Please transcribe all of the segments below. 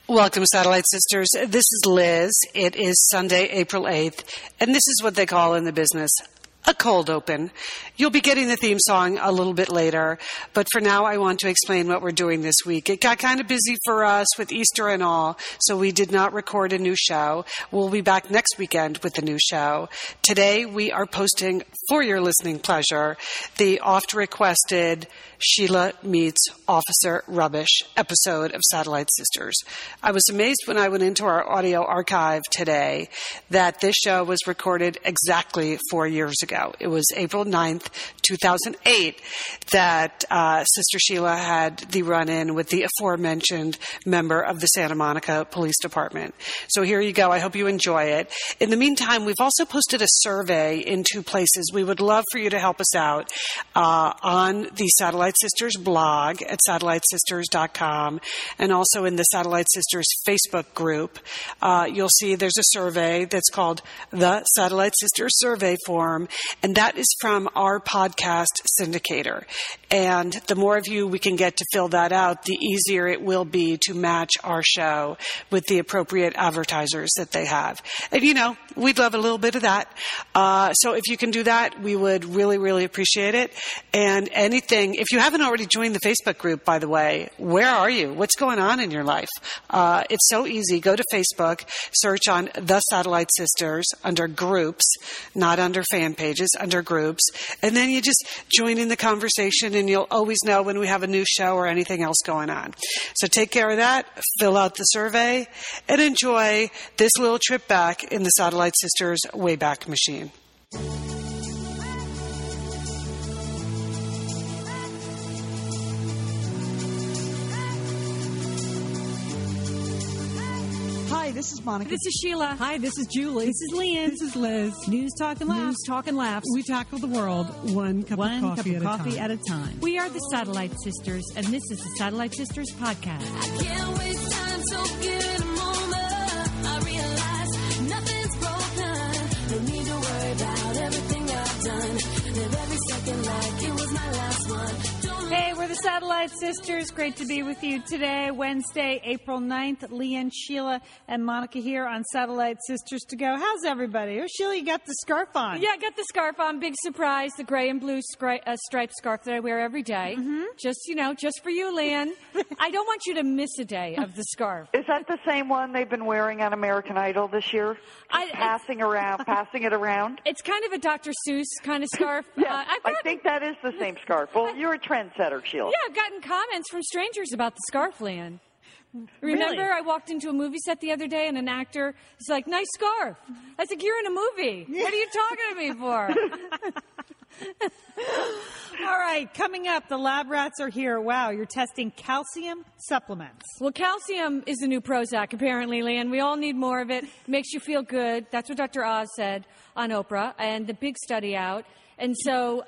Welcome, Satellite Sisters. This is Liz. It is Sunday, April 8th, and this is what they call in the business a cold open. You'll be getting the theme song a little bit later, but for now I want to explain what we're doing this week. It got kind of busy for us with Easter and all, so we did not record a new show. We'll be back next weekend with a new show. Today we are posting, for your listening pleasure, the oft-requested Sheila Meets Officer Rubbish episode of Satellite Sisters. I was amazed when I went into our audio archive today that this show was recorded exactly 4 years ago. It was April 9th, 2008, that Sister Sheila had the run-in with the aforementioned member of the Santa Monica Police Department. So here you go. I hope you enjoy it. In the meantime, we've also posted a survey in 2 places. We would love for you to help us out on the Satellite Sisters blog at satellitesisters.com and also in the Satellite Sisters Facebook group. You'll see there's a survey that's called the Satellite Sisters Survey Form, and that is from our podcast syndicator. And the more of you we can get to fill that out, the easier it will be to match our show with the appropriate advertisers that they have. And, you know, we'd love a little bit of that. So if you can do that, we would really, really appreciate it. And anything, if you haven't already joined the Facebook group, by the way, where are you? What's going on in your life? It's so easy. Go to Facebook, search on The Satellite Sisters under groups, not under fan pages, under groups, and then you just join in the conversation and you'll always know when we have a new show or anything else going on. So take care of that, fill out the survey, and enjoy this little trip back in the Satellite Sisters Wayback Machine. Hi, this is Monica. This is Sheila. Hi, this is Julie. This is Lian. This is Liz. News, talk, and laughs. News, talk, and laughs. We tackle the world one cup of coffee at a time. We are the Satellite Sisters, and this is the Satellite Sisters Podcast. I can't waste time, so give it a moment. I realize nothing's broken. No need to worry about everything I've done. Live every second like it was my last one. Hey, we're the Satellite Sisters. Great to be with you today, Wednesday, April 9th. Lian, Sheila, and Monica here on Satellite Sisters to Go. How's everybody? Oh, Sheila, you got the scarf on. Yeah, I got the scarf on. Big surprise. The gray and blue striped scarf that I wear every day. Mm-hmm. Just for you, Lian. I don't want you to miss a day of the scarf. Is that the same one they've been wearing on American Idol this year? Passing it around? It's kind of a Dr. Seuss kind of scarf. Yeah, I think that is the same scarf. Well, you're a trendsetter, Sheila. Yeah, I've gotten comments from strangers about the scarf, Lian. Remember, Really? I walked into a movie set the other day and an actor was like, nice scarf. I was like, you're in a movie. What are you talking to me for? All right, coming up, the lab rats are here. Wow, you're testing calcium supplements. Well, calcium is the new Prozac, apparently, Lian. We all need more of it. Makes you feel good. That's what Dr. Oz said on Oprah, and the big study out. And so,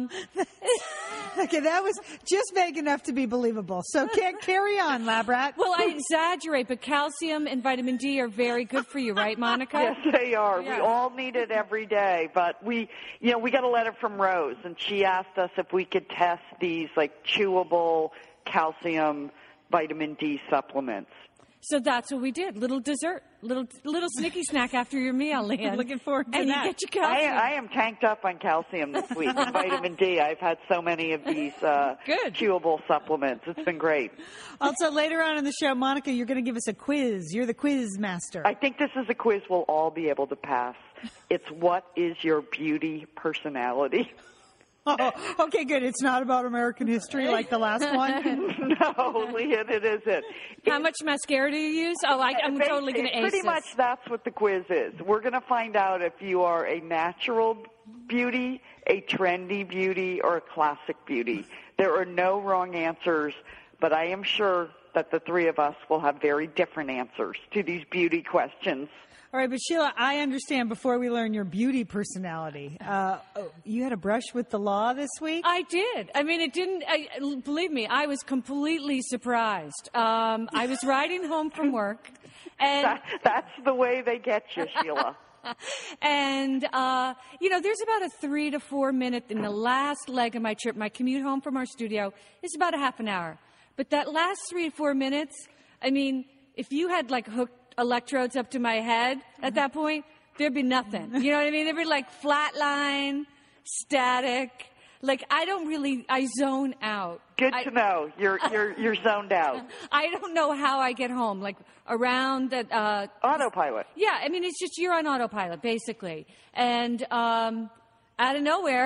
Okay, that was just vague enough to be believable. So can't carry on, lab rat. well, I exaggerate, but calcium and vitamin D are very good for you, right, Monica? Yes, they are. Yeah. We all need it every day. But we got a letter from Rose, and she asked us if we could test these, like, chewable calcium vitamin D supplements. So that's what we did. Little dessert, little snicky snack after your meal, Lian. Looking forward to and that. you get your calcium. I am tanked up on calcium this week and vitamin D. I've had so many of these Good. chewable supplements. It's been great. Also, later on in the show, Monica, you're going to give us a quiz. You're the quiz master. I think this is a quiz we'll all be able to pass. It's what is your beauty personality? Oh, okay, good. It's not about American history like the last one. No, Leah, it isn't. How much mascara do you use? Oh, I'm totally going to ace Pretty this. much that's what the quiz is. We're going to find out if you are a natural beauty, a trendy beauty, or a classic beauty. There are no wrong answers, but I am sure that the three of us will have very different answers to these beauty questions. All right, but Sheila, I understand before we learn your beauty personality, you had a brush with the law this week? I did. I mean, it didn't, believe me, I was completely surprised. I was riding home from work, and That's the way they get you, Sheila. And, there's about a 3 to 4 minute in the last leg of my trip. My commute home from our studio is about a half an hour. But that last 3 to 4 minutes, I mean, if you had like hooked electrodes up to my head at that point, there'd be nothing. You know what I mean? There'd be like flat line, static. Like I zone out. Good to know. You're zoned out. I don't know how I get home. Like around that. Autopilot. Yeah, I mean, it's just you're on autopilot, basically. And out of nowhere,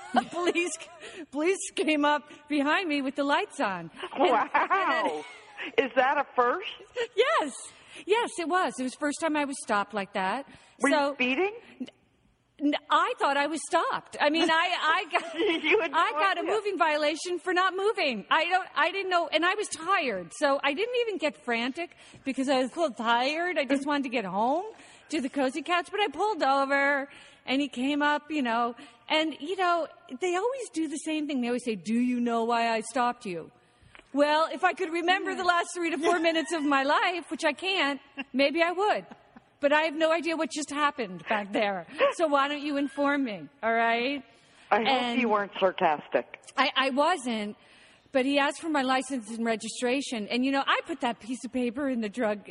police came up behind me with the lights on. Wow. Is that a first? Yes, it was. It was the first time I was stopped like that. Were you speeding? I thought I was stopped. I mean, I got a moving violation for not moving. I didn't know, and I was tired, so I didn't even get frantic because I was a little tired. I just wanted to get home to the Cozy Cats, but I pulled over, and he came up, and they always do the same thing. They always say, "Do you know why I stopped you?" Well, if I could remember the last 3 to 4 minutes of my life, which I can't, maybe I would. But I have no idea what just happened back there. So why don't you inform me, all right? I hope you weren't sarcastic. I wasn't, but he asked for my license and registration. And, I put that piece of paper in the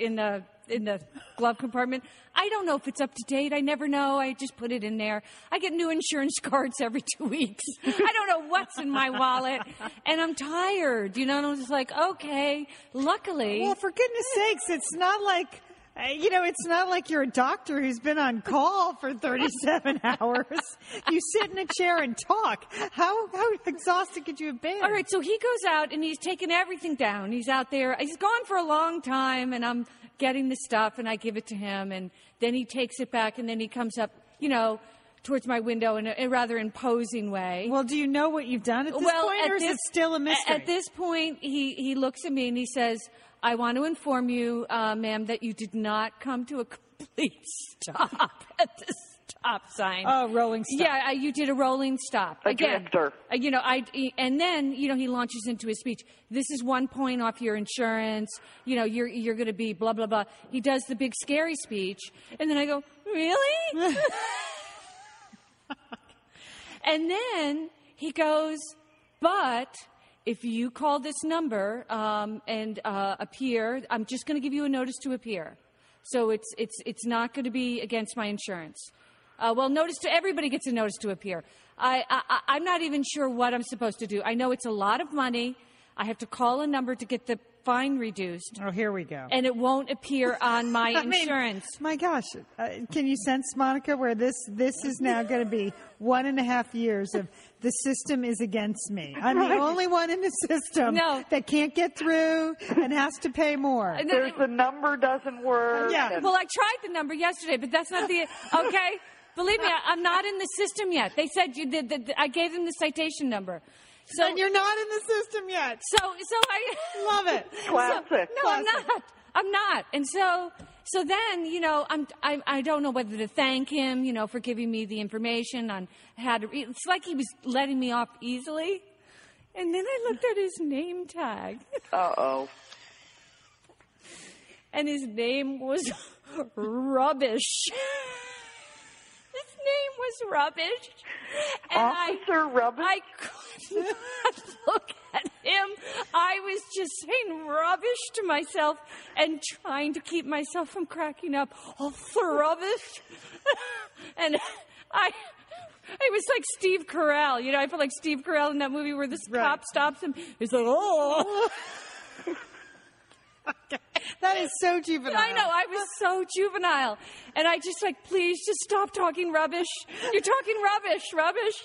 glove compartment. I don't know if it's up to date. I never know. I just put it in there. I get new insurance cards every 2 weeks. I don't know what's in my wallet. And I'm tired, and I'm just like, okay, luckily. Well, for goodness sakes, it's not like... it's not like you're a doctor who's been on call for 37 hours. You sit in a chair and talk. How exhausted could you have been? All right, so he goes out and he's taken everything down. He's out there. He's gone for a long time, and I'm getting the stuff, and I give it to him, and then he takes it back, and then he comes up, towards my window in a rather imposing way. Well, do you know what you've done at this point, or is it still a mystery? At this point, he looks at me and he says, "I want to inform you, ma'am, that you did not come to a complete stop at the stop sign." Oh, rolling stop. Yeah, you did a rolling stop. A drifter. And then, he launches into his speech. This is 1 point off your insurance. You're going to be blah, blah, blah. He does the big scary speech. And then I go, really? And then he goes, but if you call this number and appear, I'm just going to give you a notice to appear. So it's not going to be against my insurance. Everybody gets a notice to appear. I'm not even sure what I'm supposed to do. I know it's a lot of money. I have to call a number to get the fine reduced. Oh, here we go. And it won't appear on my insurance. My gosh, can you sense, Monica, where this is now going to be 1.5 years of the system is against me. I'm the only one in the system that can't get through and has to pay more. There's the number doesn't work. Yeah. Well, I tried the number yesterday, but that's not the okay. Believe me, I'm not in the system yet. They said you did. I gave them the citation number. So, and you're not in the system yet. So I love it. Classic. No, I'm not. And so then, I don't know whether to thank him, for giving me the information on how to read. It's like he was letting me off easily. And then I looked at his name tag. Uh-oh. And his name was Rubbish. His name was Rubbish. And Officer Rubbish? I could not look at him. I was just saying rubbish to myself and trying to keep myself from cracking up. Oh, for rubbish. And it was like Steve Carell. I feel like Steve Carell in that movie where this cop stops him. He's like, oh. That is so juvenile. I know. I was so juvenile. And I just please just stop talking rubbish. You're talking rubbish.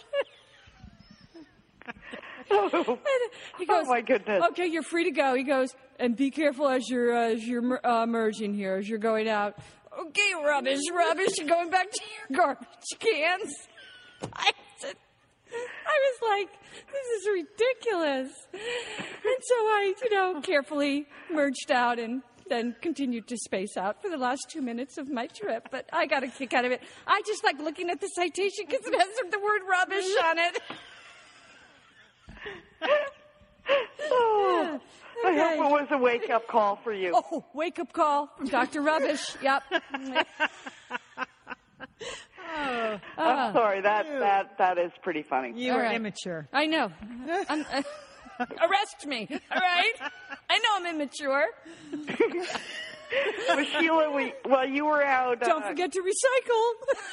He goes, oh, my goodness. Okay, you're free to go. He goes, and be careful as you're merging here, as you're going out. Okay, rubbish. You're going back to your garbage cans. I was like, this is ridiculous. And so I, carefully merged out and then continued to space out for the last 2 minutes of my trip. But I got a kick out of it. I just like looking at the citation because it has the word rubbish on it. Oh, Okay. I hope it was a wake-up call for you. Oh, wake-up call from Dr. Rubbish. Yep. I'm sorry. That is pretty funny. You All are right. immature. I know. Arrest me, all right? I know I'm immature. Well, Sheila, while you were out... Don't forget to recycle.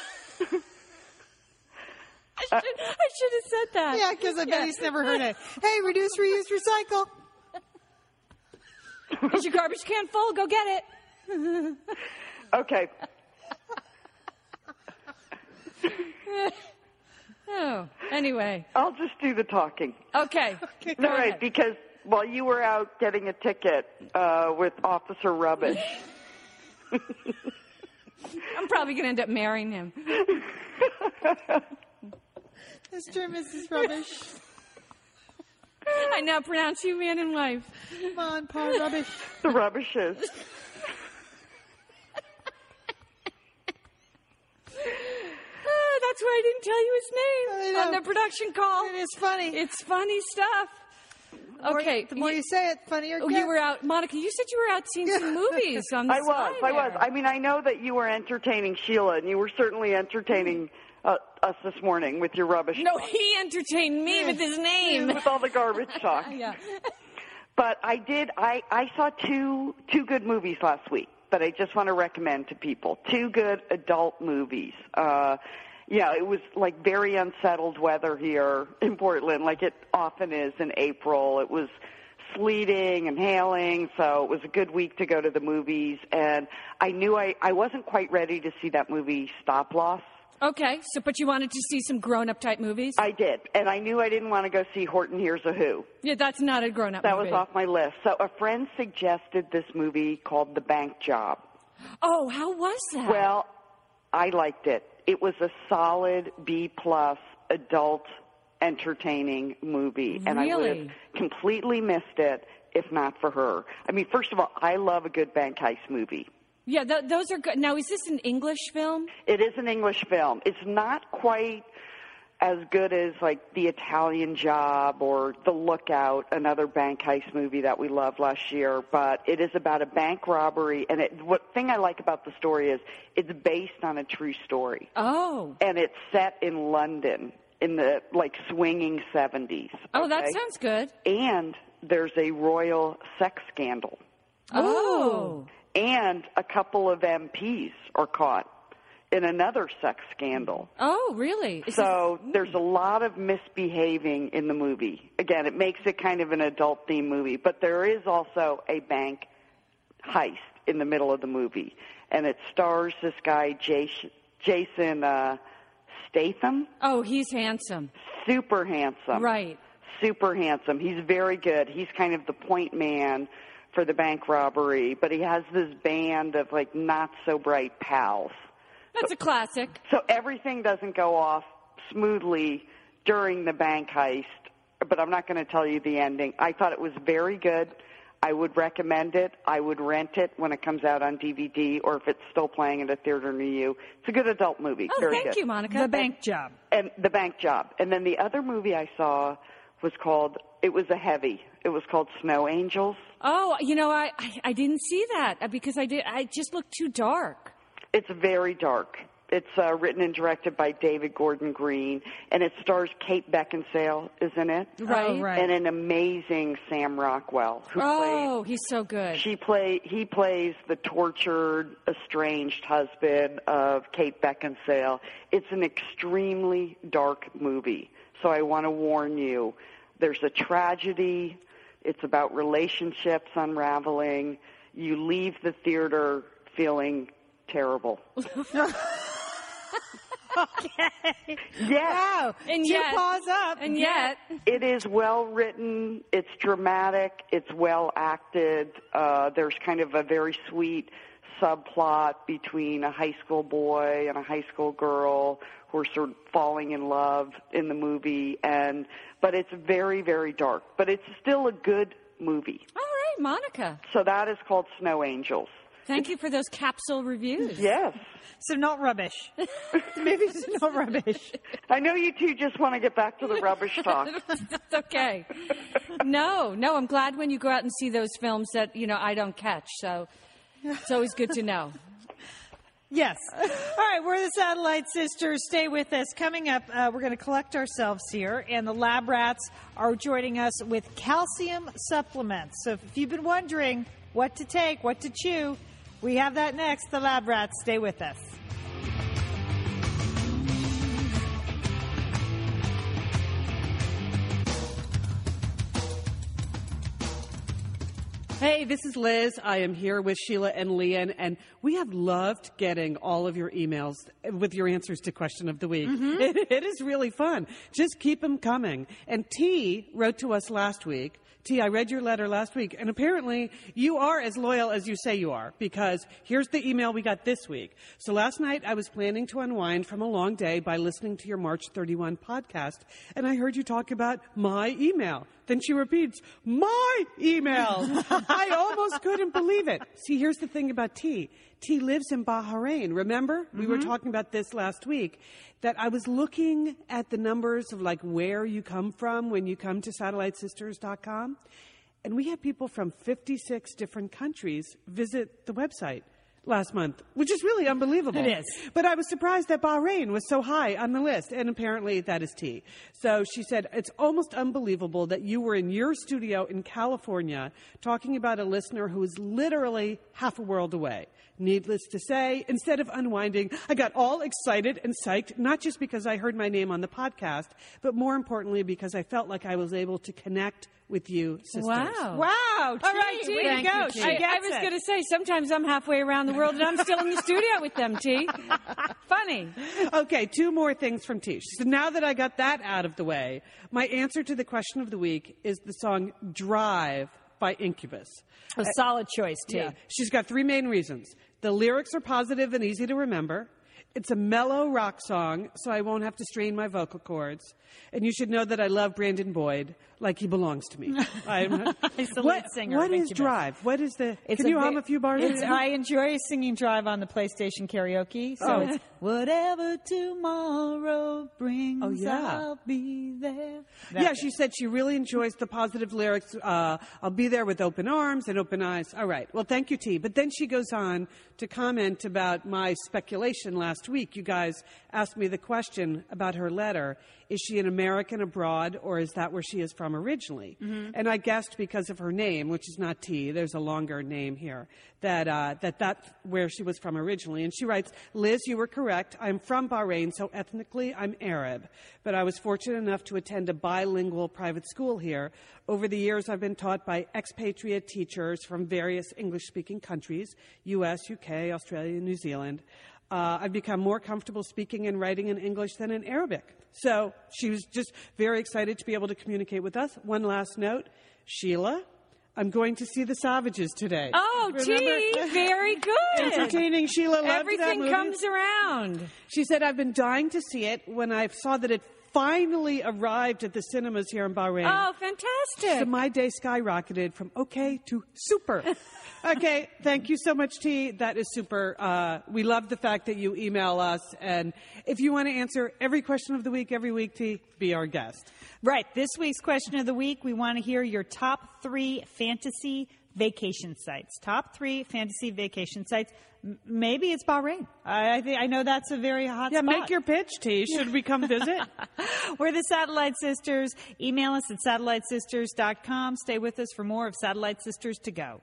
I should have said that. Yeah, because I bet he's never heard it. Hey, reduce, reuse, recycle. Is your garbage can full? Go get it. Okay. Oh, anyway. I'll just do the talking. Okay. All right, because while you were out getting a ticket with Officer Rubbish... I'm probably going to end up marrying him. Mr. and Mrs. Rubbish. I now pronounce you man and wife. Come on, Paul Rubbish. The Rubbishes. That's why I didn't tell you his name on the production call. It is funny. It's funny stuff. Okay. The more you say it, funnier it gets. You were out, Monica, you said you were out seeing some movies on the I was. I mean, I know that you were entertaining Sheila, and you were certainly entertaining us this morning with your rubbish No, talk. he entertained me with his name. With all the garbage talk. Yeah. But I saw two good movies last week that I just want to recommend to people. Two good adult movies. Yeah, it was like very unsettled weather here in Portland, like it often is in April. It was sleeting and hailing, so it was a good week to go to the movies. And I knew I wasn't quite ready to see that movie Stop Loss. Okay, but you wanted to see some grown-up type movies? I did, and I knew I didn't want to go see Horton Hears a Who. Yeah, that's not a grown-up movie. That was off my list. So a friend suggested this movie called The Bank Job. Oh, how was that? Well, I liked it. It was a solid B-plus adult entertaining movie. Really? And I would have completely missed it if not for her. I mean, first of all, I love a good bank heist movie. Yeah, those are good. Now, is this an English film? It is an English film. It's not quite as good as, like, The Italian Job or The Lookout, another bank heist movie that we loved last year, but it is about a bank robbery, and what thing I like about the story is it's based on a true story. Oh. And it's set in London in the, like, swinging 70s. Oh, that okay? sounds good. And there's a royal sex scandal. Oh. And a couple of MPs are caught in another sex scandal. Oh, really? So there's a lot of misbehaving in the movie. Again, it makes it kind of an adult-themed movie, but there is also a bank heist in the middle of the movie, and it stars this guy, Jason Statham. Oh, he's handsome. Super handsome. Right. Super handsome. He's very good. He's kind of the point man for the bank robbery, but he has this band of, like, not-so-bright pals. That's a classic. So everything doesn't go off smoothly during the bank heist, but I'm not going to tell you the ending. I thought it was very good. I would recommend it. I would rent it when it comes out on DVD or if it's still playing at a theater near you. It's a good adult movie. Oh, very thank good. you, Monica. The Bank Job. And The Bank Job. And then the other movie I saw was called, it was a heavy. It was called Snow Angels. Oh, you know, I didn't see that because I just looked too dark. It's very dark. It's written and directed by David Gordon Green, and it stars Kate Beckinsale is in it. Right. Oh, right. And an amazing Sam Rockwell. He's so good. He plays the tortured, estranged husband of Kate Beckinsale. It's an extremely dark movie, so I want to warn you. There's a tragedy. It's about relationships unraveling. You leave the theater feeling terrible. Okay. Yes. Wow. And Two yet- paws up. And yet, It is well written. It's dramatic. It's well acted. There's kind of a very sweet subplot between a high school boy and a high school girl who are sort of falling in love in the movie. But it's very, very dark. But it's still a good movie. all right, Monica. So that is called Snow Angels. Thank you for those capsule reviews. Yes. So not rubbish. Maybe it's not rubbish. I know you two just want to get back to the rubbish talk. That's okay. No, I'm glad when you go out and see those films that, you know, I don't catch. So it's always good to know. Yes. All right, we're the Satellite Sisters. Stay with us. Coming up, we're going to collect ourselves here, and the Lab Rats are joining us with calcium supplements. So if you've been wondering what to take, what to chew, We have that next. The Lab Rats. Stay with us. Hey, this is Liz. I am here with Sheila and Lian, and we have loved getting all of your emails with your answers to Question of the Week. It is really fun. Just keep them coming. And T wrote to us last week. T, I read your letter last week, and apparently you are as loyal as you say you are, because here's the email we got this week. So last night I was planning to unwind from a long day by listening to your March 31 podcast, and I heard you talk about my email. Then she repeats, my email. I almost couldn't believe it. See, here's the thing about T. T lives in Bahrain. Remember? We were talking about this last week, that I was looking at the numbers of like where you come from when you come to SatelliteSisters.com. And we had people from 56 different countries visit the website last month, which is really unbelievable. It is. But I was surprised that Bahrain was so high on the list, and apparently that is T. So she said, it's almost unbelievable that you were in your studio in California talking about a listener who is literally half a world away. Needless to say, instead of unwinding, I got all excited and psyched, not just because I heard my name on the podcast, but more importantly because I felt like I was able to connect with you, sisters. Wow. All right, T, way to go. I was going to say, sometimes I'm halfway around the world and I'm still in the studio with them, T. Funny. Okay, 2 more things from T. So now that I got that out of the way, my answer to the Question of the Week is the song Drive by Incubus. A solid choice, T. Yeah. She's got 3 main reasons. The lyrics are positive and easy to remember. It's a mellow rock song, so I won't have to strain my vocal cords. And you should know that I love Brandon Boyd like he belongs to me. He's the lead singer. What of is Incubus. Drive? What is the... Can you hum a few bars? I enjoy singing Drive on the PlayStation karaoke. So it's whatever tomorrow brings, I'll be there. Yeah, she said she really enjoys the positive lyrics. I'll be there with open arms and open eyes. All right. Well, thank you, T. But then she goes on to comment about my speculation last week. You guys asked me the question about her letter. Is she an American abroad, or is that where she is from originally? And I guessed because of her name, which is not T, there's a longer name here, that's where she was from originally. And she writes, Liz, you were correct. I'm from Bahrain, so ethnically I'm Arab. But I was fortunate enough to attend a bilingual private school here. Over the years, I've been taught by expatriate teachers from various English-speaking countries, U.S., UK, Australia, New Zealand. I've become more comfortable speaking and writing in English than in Arabic. So she was just very excited to be able to communicate with us. One last note, Sheila, I'm going to see The Savages today. Oh, gee, very good. Entertaining. Sheila loved Everything that movie. comes around. She said, I've been dying to see it. When I saw that it finally arrived at the cinemas here in Bahrain. Oh, fantastic. So my day skyrocketed from okay to super. Okay, thank you so much, T. That is super. We love the fact that you email us. And if you want to answer every question of the week, every week, T, be our guest. Right. This week's Question of the Week, we want to hear your top 3 fantasy vacation sites. Top 3 fantasy vacation sites. Maybe it's Bahrain. I know that's a very hot spot. Make your pitch, T. Should we come visit? We're the Satellite Sisters. Email us at SatelliteSisters.com. Stay with us for more of Satellite Sisters to Go.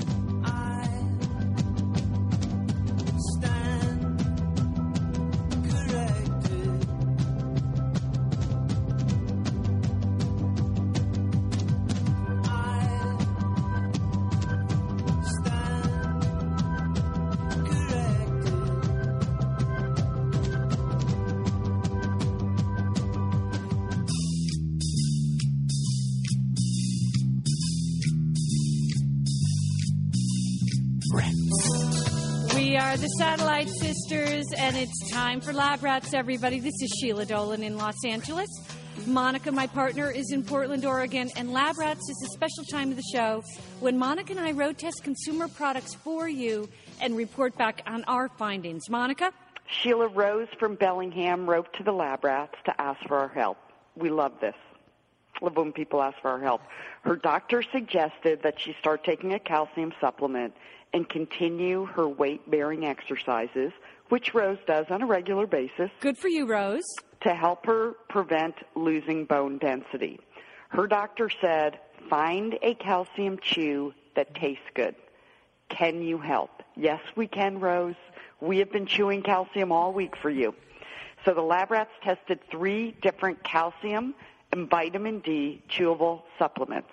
We are the Satellite Sisters, and it's time for Lab Rats, everybody. This is Sheila Dolan in Los Angeles. Monica, my partner, is in Portland, Oregon, and Lab Rats is a special time of the show when Monica and I road test consumer products for you and report back on our findings. Monica? Sheila Rose from Bellingham wrote to the Lab Rats to ask for our help. We love this. Love when people ask for our help. Her doctor suggested that she start taking a calcium supplement and continue her weight-bearing exercises, which Rose does on a regular basis. Good for you, Rose. To help her prevent losing bone density. Her doctor said, find a calcium chew that tastes good. Can you help? Yes, we can, Rose. We have been chewing calcium all week for you. So the lab rats tested 3 different calcium and vitamin D chewable supplements.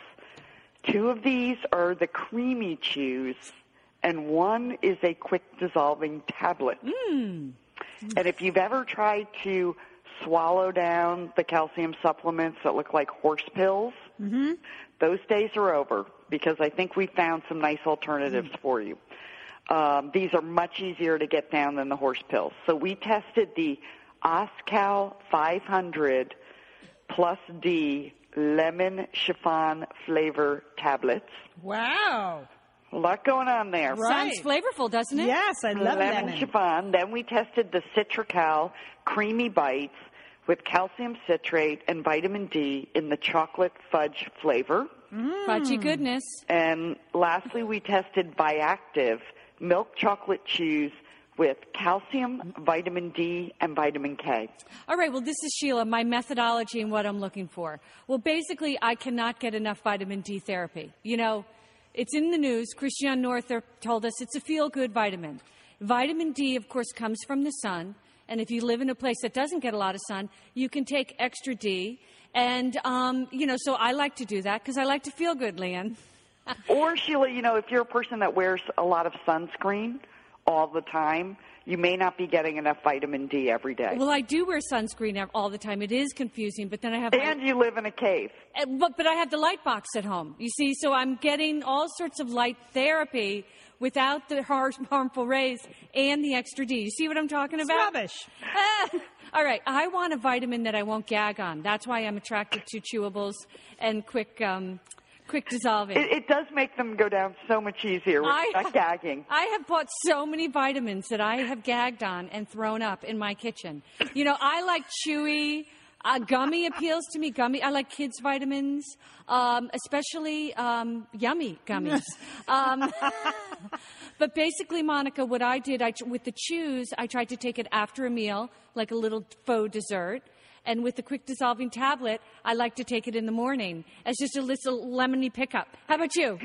2 of these are the creamy chews, and 1 is a quick dissolving tablet. And if you've ever tried to swallow down the calcium supplements that look like horse pills, those days are over, because I think we found some nice alternatives for you. These are much easier to get down than the horse pills. So we tested the Oscal 500 plus D lemon chiffon flavor tablets. Wow. A lot going on there. Right. Sounds flavorful, doesn't it? Yes, I love lemon chiffon. Then we tested the Citracal creamy bites with calcium citrate and vitamin D in the chocolate fudge flavor. Fudgy goodness. And lastly, we tested Biactive milk chocolate chews with calcium, vitamin D, and vitamin K. All right, well, this is Sheila, my methodology and what I'm looking for. Well, basically, I cannot get enough vitamin D therapy. You know, it's in the news. Christiane Northrup told us it's a feel-good vitamin. Vitamin D, of course, comes from the sun. And if you live in a place that doesn't get a lot of sun, you can take extra D. And, so I like to do that because I like to feel good, Leanne. Or, Sheila, if you're a person that wears a lot of sunscreen all the time, you may not be getting enough vitamin D every day. Well, I do wear sunscreen all the time. It is confusing, but then I have... And you live in a cave. But I have the light box at home, you see, so I'm getting all sorts of light therapy without the harmful rays and the extra D. You see what I'm talking about? Rubbish. All right, I want a vitamin that I won't gag on. That's why I'm attracted to chewables and quick dissolving. It does make them go down so much easier without gagging. I have bought so many vitamins that I have gagged on and thrown up in my kitchen. I like chewy. Gummy appeals to me. I like kids' vitamins, especially yummy gummies. But basically, Monica, what I did with the chews, I tried to take it after a meal, like a little faux dessert. And with the quick dissolving tablet, I like to take it in the morning as just a little lemony pickup. How about you?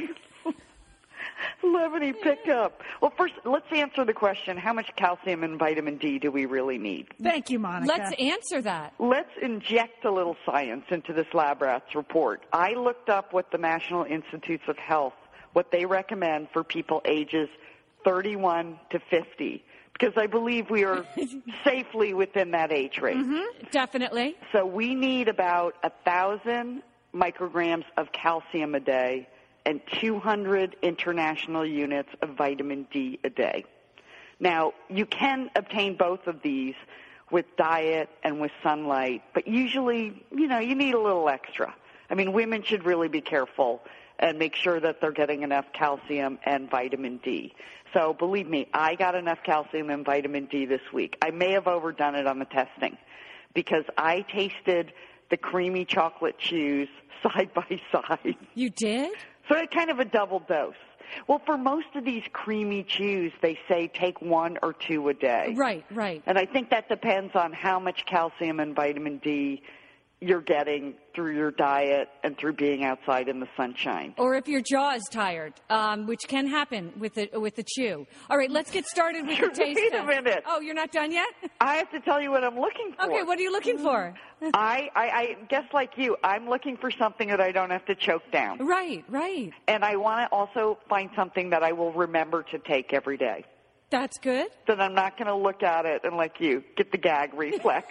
Lemony pickup. Well, first, let's answer the question, how much calcium and vitamin D do we really need? Thank you, Monica. Let's answer that. Let's inject a little science into this lab rats report. I looked up what the National Institutes of Health, what they recommend for people ages 31 to 50. Because I believe we are safely within that age range. Definitely. So we need about 1,000 micrograms of calcium a day and 200 international units of vitamin D a day. Now, you can obtain both of these with diet and with sunlight, but usually, you need a little extra. I mean, women should really be careful and make sure that they're getting enough calcium and vitamin D. So believe me, I got enough calcium and vitamin D this week. I may have overdone it on the testing because I tasted the creamy chocolate chews side by side. You did? So it's kind of a double dose. Well, for most of these creamy chews, they say take 1 or 2 a day. Right. And I think that depends on how much calcium and vitamin D you're getting through your diet and through being outside in the sunshine. Or if your jaw is tired, which can happen with the chew. All right, let's get started with the taste Wait test. a minute. Oh, you're not done yet? I have to tell you what I'm looking for. Okay, what are you looking for? I guess like you, I'm looking for something that I don't have to choke down. Right. And I want to also find something that I will remember to take every day. That's good. Then I'm not going to look at it and, like you, get the gag reflex.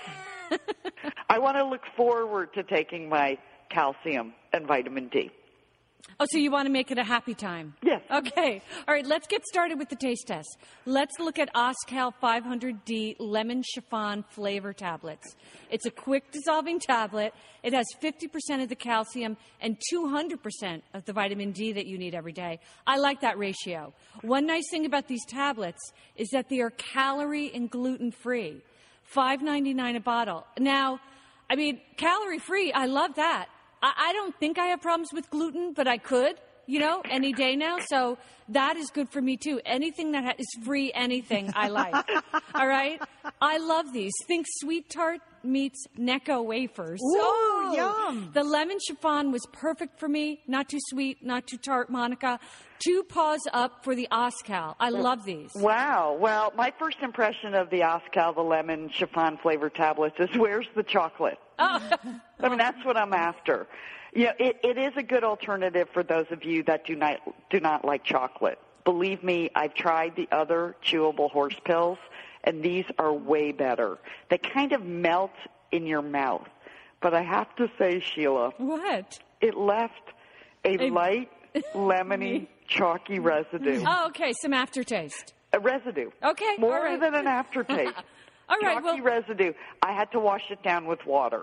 I want to look forward to taking my calcium and vitamin D. Oh, so you want to make it a happy time? Yes. Okay. All right, let's get started with the taste test. Let's look at Oscal 500D Lemon Chiffon Flavor Tablets. It's a quick dissolving tablet. It has 50% of the calcium and 200% of the vitamin D that you need every day. I like that ratio. One nice thing about these tablets is that they are calorie and gluten-free. $5.99 a bottle. Now, I mean, calorie-free, I love that. I don't think I have problems with gluten, but I could, any day now. So that is good for me, too. Anything that is free anything, I like. All right? I love these. Think sweet tart meets Necco wafers. Ooh, yum. The lemon chiffon was perfect for me. Not too sweet, not too tart, Monica. 2 paws up for the Oscal. I love these. Wow. Well, my first impression of the Oscal, the lemon chiffon flavored tablets, is where's the chocolate? Oh. I mean, that's what I'm after. You know, it is a good alternative for those of you that do not like chocolate. Believe me, I've tried the other chewable horse pills, and these are way better. They kind of melt in your mouth. But I have to say, Sheila. What? It left a light, lemony, chalky residue. Oh, okay, some aftertaste. A residue. Okay, More all right. than an aftertaste. All right, Chalky residue. I had to wash it down with water.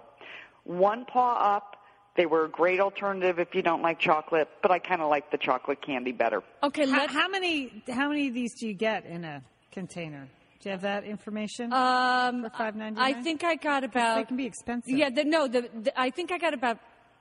1 paw up. They were a great alternative if you don't like chocolate, but I kind of like the chocolate candy better. Okay, how many of these do you get in a container? Do you have that information? For $5.99? I think I got about. They can be expensive. Yeah, I think I got about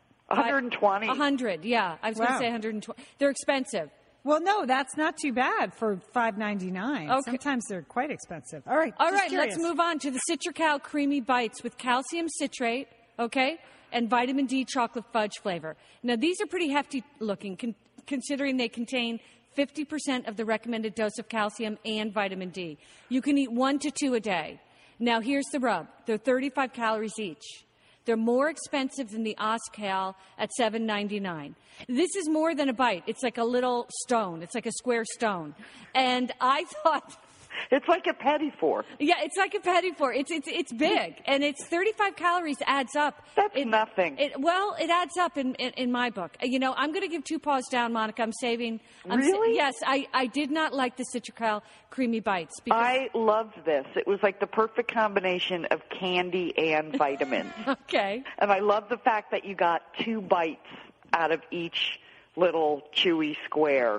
120. 100. Yeah, I was going to say 120. They're expensive. Well, no, that's not too bad for $5.99. Okay. Sometimes they're quite expensive. All right. Let's move on to the Citrical Creamy Bites with calcium citrate, okay, and vitamin D chocolate fudge flavor. Now, these are pretty hefty looking, considering they contain 50% of the recommended dose of calcium and vitamin D. You can eat 1 to 2 a day. Now, here's the rub. They're 35 calories each. They're more expensive than the Oscal at $7.99. This is more than a bite. It's like a little stone. It's like a square stone. And I thought... It's like a petit four. Yeah, it's like a petit four. It's big, and it's 35 calories adds up. That's nothing. It adds up in my book. You know, I'm going to give 2 paws down, Monica. I'm saving. Really? Yes, I did not like the Citrical Creamy Bites. I loved this. It was like the perfect combination of candy and vitamins. Okay. And I love the fact that you got 2 bites out of each little chewy square.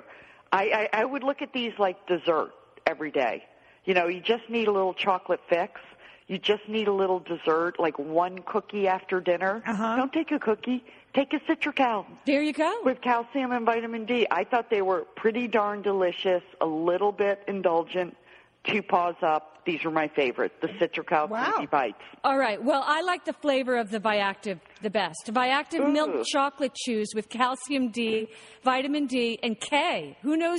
I would look at these like dessert every day. You know, you just need a little chocolate fix. You just need a little dessert, like 1 cookie after dinner. Don't take a cookie. Take a Citrical. There you go. With calcium and vitamin D. I thought they were pretty darn delicious, a little bit indulgent, 2 paws up. These were my favorite, the Citrical Creamy Bites. All right. Well, I like the flavor of the Viactive the best. Viactive milk chocolate chews with calcium D, vitamin D, and K. Who knows?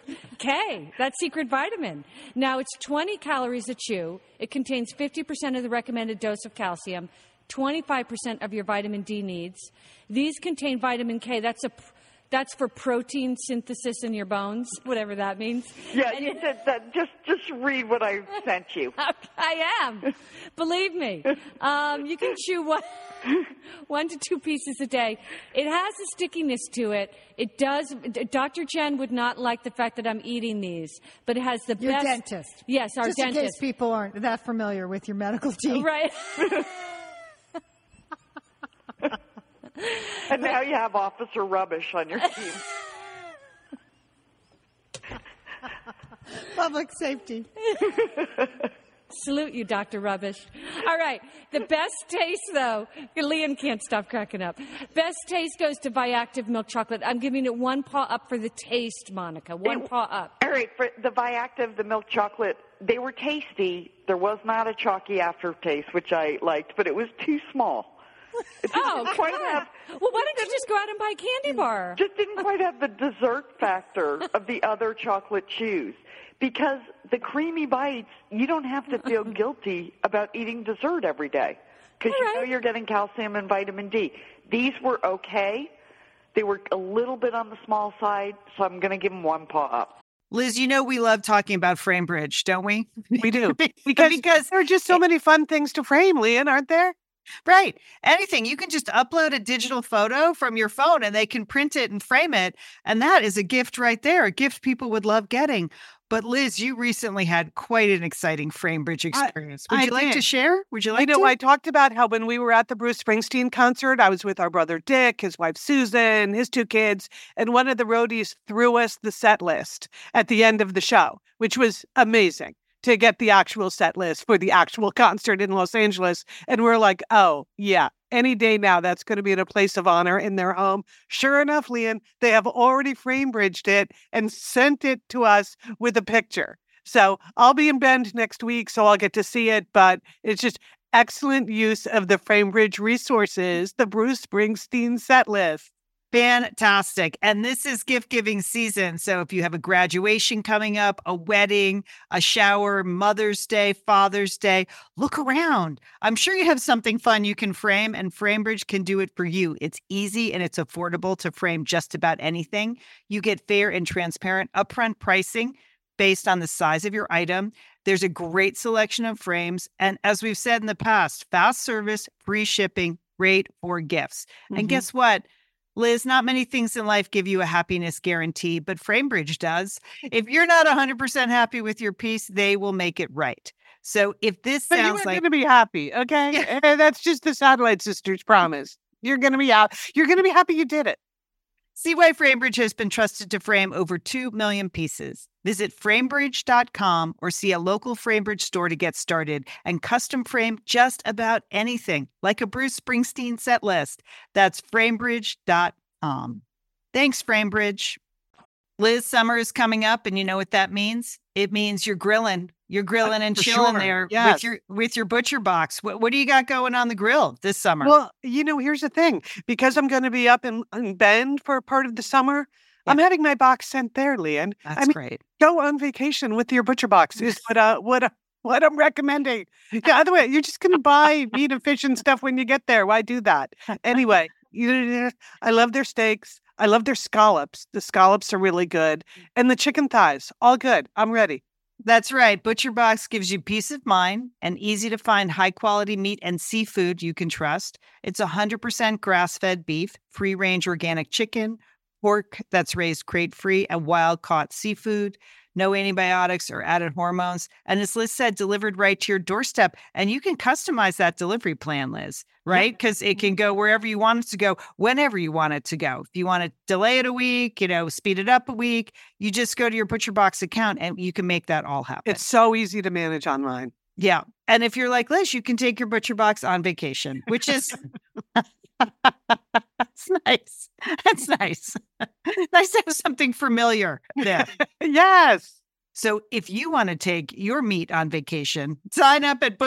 K, that secret vitamin. Now, it's 20 calories a chew. It contains 50% of the recommended dose of calcium, 25% of your vitamin D needs. These contain vitamin K. That's for protein synthesis in your bones, whatever that means. Yeah, and you said that. Just read what I sent you. I am. Believe me. You can chew 1 to 2 pieces a day. It has a stickiness to it. It does. Dr. Jen would not like the fact that I'm eating these, but it has the your best. Your dentist. Yes, our just dentist. In case people aren't that familiar with your medical team. Right. And now you have Officer Rubbish on your team. Public safety. Salute you, Dr. Rubbish. All right. The best taste, though, Liam can't stop cracking up. Best taste goes to Viactive milk chocolate. I'm giving it 1 paw up for the taste, Monica. 1 paw up. All right. For the Viactive, the milk chocolate, they were tasty. There was not a chalky aftertaste, which I liked, but it was too small. Well, why don't you just go out and buy a candy bar? Just didn't quite have the dessert factor of the other chocolate chews. Because the creamy bites, you don't have to feel guilty about eating dessert every day. Because you know you're getting calcium and vitamin D. These were okay. They were a little bit on the small side, so I'm going to give them 1 paw up. Liz, you know we love talking about FrameBridge, don't we? We do. Because there are just so many fun things to frame, Leanne, aren't there? Right. Anything. You can just upload a digital photo from your phone and they can print it and frame it. And that is a gift right there, a gift people would love getting. But Liz, you recently had quite an exciting FrameBridge experience. Would you like to share? Would you like to? I talked about how when we were at the Bruce Springsteen concert, I was with our brother Dick, his wife Susan, his 2 kids, and one of the roadies threw us the set list at the end of the show, which was amazing. To get the actual set list for the actual concert in Los Angeles. And we're like, oh, yeah, any day now, that's going to be in a place of honor in their home. Sure enough, Leanne, they have already FrameBridged it and sent it to us with a picture. So I'll be in Bend next week, so I'll get to see it. But it's just excellent use of the Framebridge resources, the Bruce Springsteen set list. Fantastic. And this is gift giving season. So if you have a graduation coming up, a wedding, a shower, Mother's Day, Father's Day, look around. I'm sure you have something fun you can frame, and Framebridge can do it for you. It's easy and it's affordable to frame just about anything. You get fair and transparent upfront pricing based on the size of your item. There's a great selection of frames. And as we've said in the past, fast service, free shipping, great for gifts. And guess what? Liz, not many things in life give you a happiness guarantee, but Framebridge does. If you're not 100% happy with your piece, they will make it right. So if this But sounds you're like going to be happy, okay? And that's just the Satellite Sisters promise. You're going to be out. You're going to be happy you did it. See why Framebridge has been trusted to frame over 2 million pieces. Visit framebridge.com or see a local Framebridge store to get started and custom frame just about anything, like a Bruce Springsteen set list. That's framebridge.com. Thanks, Framebridge. Liz, summer is coming up, and you know what that means? It means you're grilling. You're grilling and For chilling sure. there Yes. with your butcher box. What do you got going on the grill this summer? Well, here's the thing. Because I'm going to be up in Bend for part of the summer, I'm having my box sent there, Leanne. That's great. Go on vacation with your butcher box is what I'm recommending. Yeah, other way, you're just going to buy meat and fish and stuff when you get there. Why do that? Anyway, I love their steaks. I love their scallops. The scallops are really good. And the chicken thighs, all good. I'm ready. That's right. ButcherBox gives you peace of mind and easy to find high quality meat and seafood you can trust. It's 100% grass fed beef, free range organic chicken, pork that's raised crate free, and wild caught seafood. No antibiotics or added hormones. And as Liz said, delivered right to your doorstep. And you can customize that delivery plan, Liz, right? Because it can go wherever you want it to go, whenever you want it to go. If you want to delay it a week, speed it up a week, you just go to your ButcherBox account and you can make that all happen. It's so easy to manage online. Yeah. And if you're like Liz, you can take your ButcherBox on vacation, which is... That's nice. That's nice. Nice to have something familiar there. Yes. So if you want to take your meat on vacation, sign up at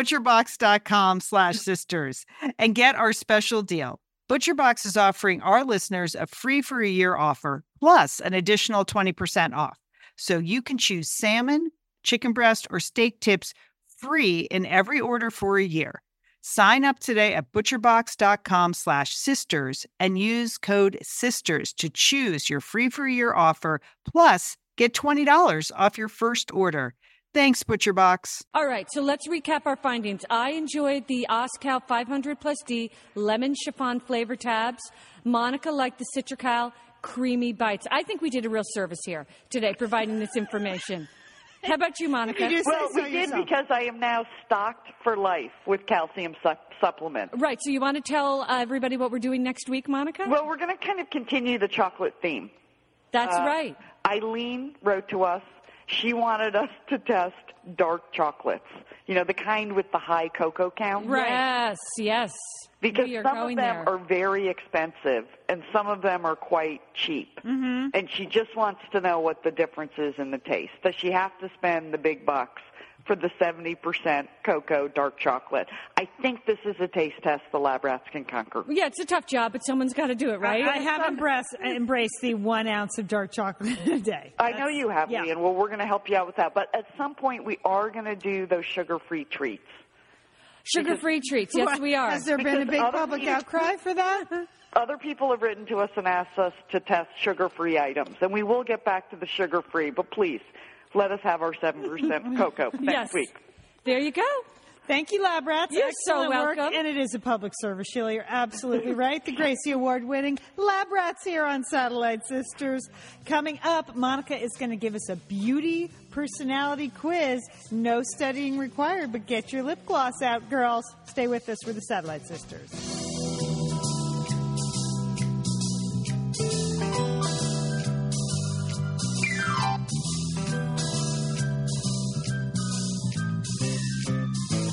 butcherbox.com/sisters and get our special deal. ButcherBox is offering our listeners a free for a year offer plus an additional 20% off. So you can choose salmon, chicken breast, or steak tips free in every order for a year. Sign up today at butcherbox.com/sisters and use code SISTERS to choose your free for a year offer. Plus, get $20 off your first order. Thanks, ButcherBox. All right, so let's recap our findings. I enjoyed the Oscal 500 plus D lemon chiffon flavor tabs. Monica liked the Citrical creamy bites. I think we did a real service here today, providing this information. How about you, Monica? Well, we did because I am now stocked for life with calcium supplements. Right, so you want to tell everybody what we're doing next week, Monica? Well, we're going to kind of continue the chocolate theme. That's right. Eileen wrote to us. She wanted us to test dark chocolates, the kind with the high cocoa count. Right. Yes. Because some of them are very expensive and some of them are quite cheap. Mm-hmm. And she just wants to know what the difference is in the taste. Does she have to spend the big bucks for the 70% cocoa dark chocolate? I think this is a taste test the lab rats can conquer. Yeah, it's a tough job, but someone's got to do it, right? I have embraced the 1 ounce of dark chocolate a day. I know you have, Leanne. Well, we're going to help you out with that. But at some point, we are going to do those sugar-free treats. Sugar-free treats, yes, we are. Has there been a big public outcry for that? Other people have written to us and asked us to test sugar-free items, and we will get back to the sugar-free, but please, let us have our 7% cocoa next week. There you go. Thank you, Lab Rats. You're Excellent so welcome. work, and it is a public service, Sheila. You're absolutely right. The Gracie Award-winning Lab Rats here on Satellite Sisters. Coming up, Monica is going to give us a beauty personality quiz. No studying required, but get your lip gloss out, girls. Stay with us. We're the Satellite Sisters.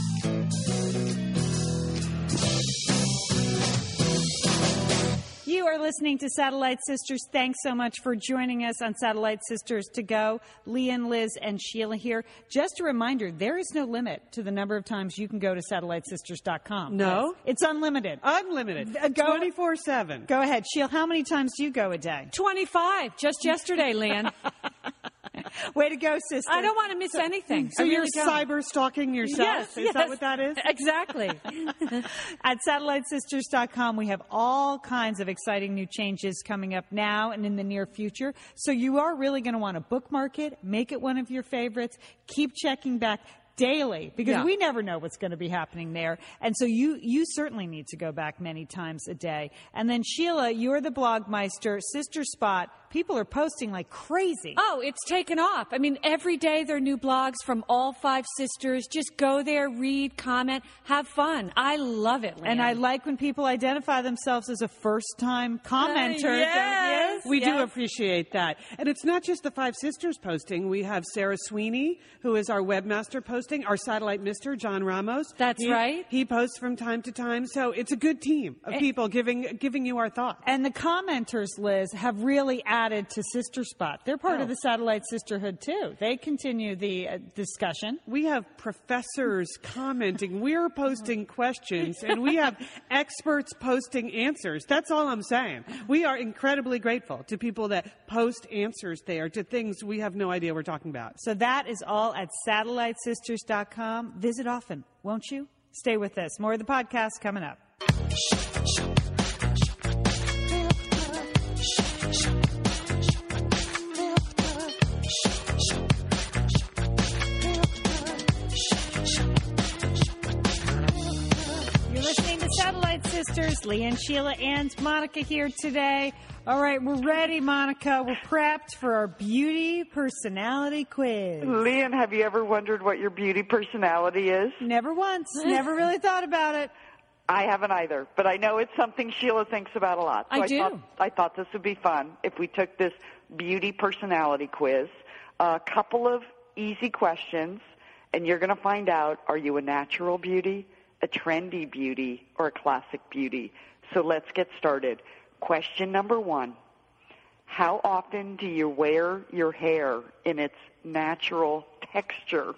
You are listening to Satellite Sisters. Thanks so much for joining us on Satellite Sisters to Go. Leanne, Liz, and Sheila here. Just a reminder, there is no limit to the number of times you can go to satellitesisters.com. No? It's unlimited. Unlimited. Go 24/7. Go ahead. Sheila, how many times do you go a day? 25, just yesterday, Leanne. Way to go, sister. I don't want to miss anything. So you're cyber stalking yourself? Is that what that is? Exactly. At satellitesisters.com, we have all kinds of exciting new changes coming up now and in the near future. So you are really going to want to bookmark it, make it one of your favorites, keep checking back daily, because we never know what's going to be happening there. And so you certainly need to go back many times a day. And then, Sheila, you're the blogmeister. Sister Spot, people are posting like crazy. Oh, it's taken off. I mean, every day there are new blogs from all 5 sisters. Just go there, read, comment, have fun. I love it, Leanne. And I like when people identify themselves as a first-time commenter. Yes. We do appreciate that. And it's not just the 5 sisters posting. We have Sarah Sweeney, who is our webmaster, posting. Our satellite mister, John Ramos. That's right. He posts from time to time. So it's a good team of people giving you our thoughts. And the commenters, Liz, have really added to Sister Spot. They're part of the Satellite Sisterhood, too. They continue the discussion. We have professors commenting. We're posting questions, and we have experts posting answers. That's all I'm saying. We are incredibly grateful to people that post answers there to things we have no idea we're talking about. So that is all at satellitesisters.com. Visit often, won't you? Stay with us. More of the podcast coming up. You're listening to Satellite Sisters. Leanne, Sheila, and Monica here today. All right, we're ready, Monica. We're prepped for our beauty personality quiz. Leanne, have you ever wondered what your beauty personality is? Never once. Never really thought about it. I haven't either, but I know it's something Sheila thinks about a lot. So I do. I thought this would be fun if we took this beauty personality quiz. A couple of easy questions, and you're going to find out, are you a natural beauty, a trendy beauty, or a classic beauty? So let's get started. Question number 1, how often do you wear your hair in its natural texture?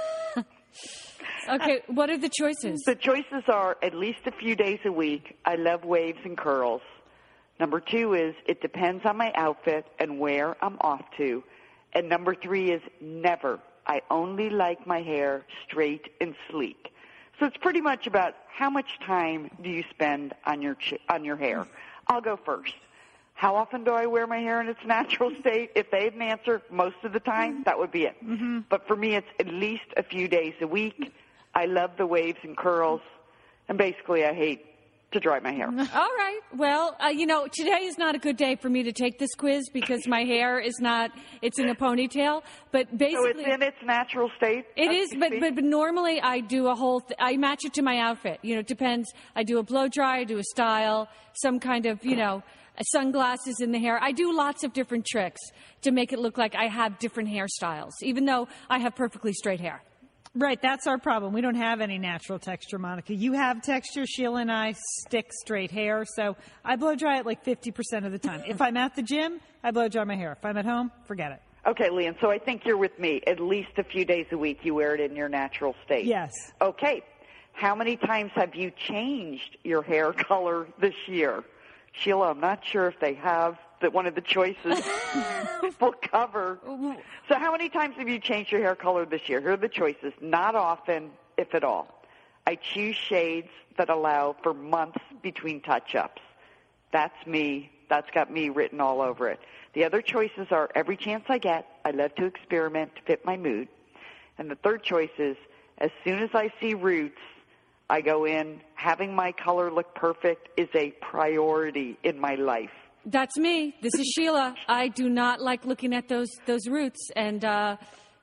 Okay, what are the choices? The choices are at least a few days a week. I love waves and curls. Number 2 is it depends on my outfit and where I'm off to. And number 3 is never. I only like my hair straight and sleek. So it's pretty much about how much time do you spend on your hair. I'll go first. How often do I wear my hair in its natural state? If they had an answer, most of the time, that would be it. Mm-hmm. But for me, it's at least a few days a week. I love the waves and curls, and basically I hate to dry my hair. All right. Well, today is not a good day for me to take this quiz because my hair is not, it's in a ponytail. But basically. So it's in its natural state? It is, but normally I do I match it to my outfit. It depends. I do a blow dry, I do a style, some kind of, sunglasses in the hair. I do lots of different tricks to make it look like I have different hairstyles, even though I have perfectly straight hair. Right, that's our problem. We don't have any natural texture, Monica. You have texture. Sheila and I stick straight hair, so I blow dry it like 50% of the time. If I'm at the gym, I blow dry my hair. If I'm at home, forget it. Okay, Leanne, so I think you're with me. At least a few days a week you wear it in your natural state. Yes. Okay. How many times have you changed your hair color this year? Sheila, I'm not sure if they have that one of the choices will cover. So how many times have you changed your hair color this year? Here are the choices. Not often, if at all. I choose shades that allow for months between touch-ups. That's me. That's got me written all over it. The other choices are every chance I get, I love to experiment to fit my mood. And the third choice is as soon as I see roots, I go in. Having my color look perfect is a priority in my life. That's me. This is Sheila. I do not like looking at those roots, and I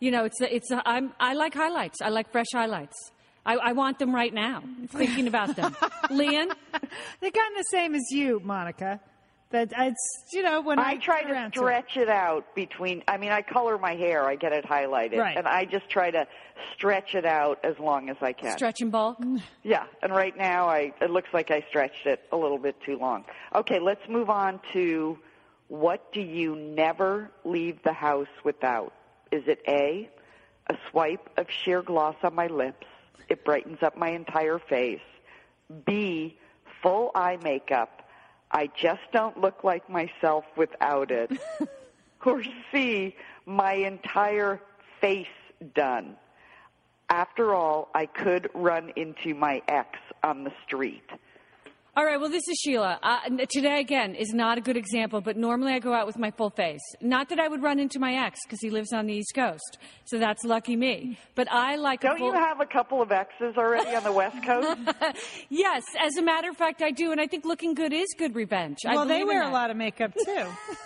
like highlights. I like fresh highlights. I want them right now. Thinking about them. Leanne, they're kind of the same as you, Monica. That it's, when I try to stretch it out between, I color my hair, I get it highlighted. Right. And I just try to stretch it out as long as I can. Stretch and bulk? Yeah. And right now, it looks like I stretched it a little bit too long. Okay, let's move on to what do you never leave the house without? Is it A, a swipe of sheer gloss on my lips? It brightens up my entire face. B, full eye makeup. I just don't look like myself without it. Or C, my entire face done. After all, I could run into my ex on the street. All right, well, this is Sheila. Today, again, is not a good example, but normally I go out with my full face. Not that I would run into my ex, because he lives on the East Coast, so that's lucky me. But I like Don't you have a couple of exes already on the West Coast? Yes, as a matter of fact, I do, and I think looking good is good revenge. Well, they wear a lot of makeup, too.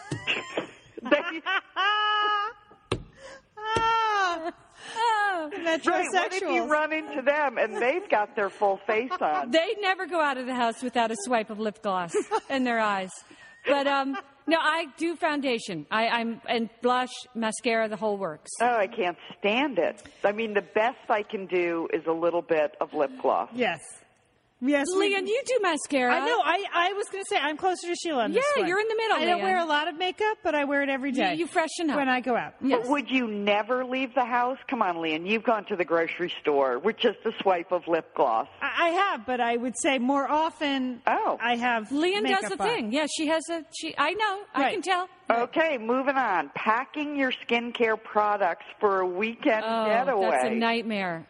Right, what if you run into them and they've got their full face on? They never go out of the house without a swipe of lip gloss in their eyes. But no, I do foundation. I'm and blush, mascara, the whole works. Oh, I can't stand it. The best I can do is a little bit of lip gloss. Yes. Yes, Leanne, you do mascara. I know. I was going to say I'm closer to Sheila on this one. You're in the middle, I don't Leanne. wear a lot of makeup, but I wear it every day. You freshen up. When I go out. Yes. But would you never leave the house? Come on, Leanne. You've gone to the grocery store with just a swipe of lip gloss. I have, but I would say more often I have Leanne makeup does the on. thing. Yeah, she has I know. Right. I can tell. Okay, moving on. Packing your skincare products for a weekend getaway. That's a nightmare.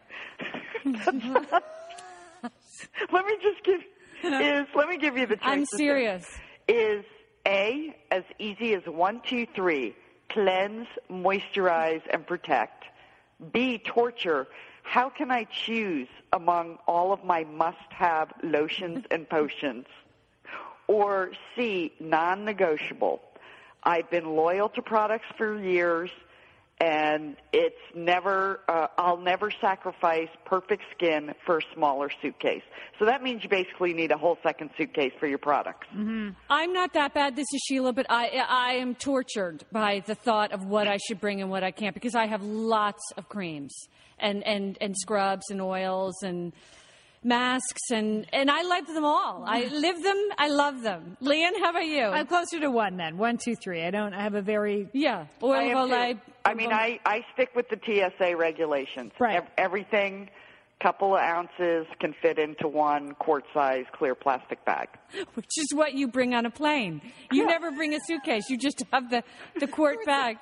Let me give you the choices. I'm serious. Is A, as easy as 1, 2, 3, cleanse, moisturize, and protect. B, torture. How can I choose among all of my must-have lotions and potions? Or C, non-negotiable. I've been loyal to products for years, and it's never, I'll never sacrifice perfect skin for a smaller suitcase. So that means you basically need a whole second suitcase for your products. Mm-hmm. I'm not that bad, this is Sheila, but I am tortured by the thought of what I should bring and what I can't, because I have lots of creams and scrubs and oils and masks, and I like them all. I live them. I love them. Leanne, how about you? I'm closer to 1 then. 1, 2, 3. I have a very oil Olay. I stick with the TSA regulations. Right. Everything, couple of ounces can fit into one quart-size clear plastic bag. Which is what you bring on a plane. You never bring a suitcase. You just have the quart bag.